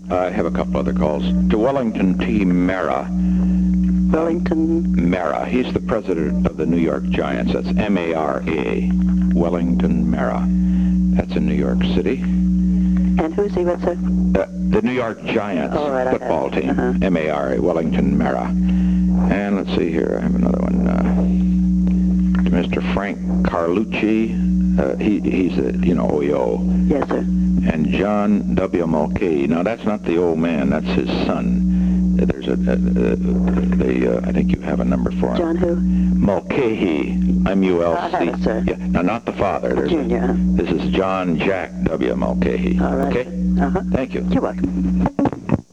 I have a couple other calls. To Wellington T. Mara. Wellington? Mara. He's the president of the New York Giants. That's M-A-R-A. Wellington Mara. That's in New York City. And who's he with, sir? The New York Giants football team. Uh-huh. M-A-R-A. Wellington Mara. And let's see here. I have another one. To Mr. Frank Carlucci. He's a, OEO. Yes, sir. And John W. Mulcahy. Now, that's not the old man. That's his son. There's I think you have a number for him. John who? Mulcahy. M-U-L-C. I have it, sir. Yeah. Now, not the father. Junior. This is John Jack W. Mulcahy. All right. Okay? Uh-huh. Thank you. You're welcome.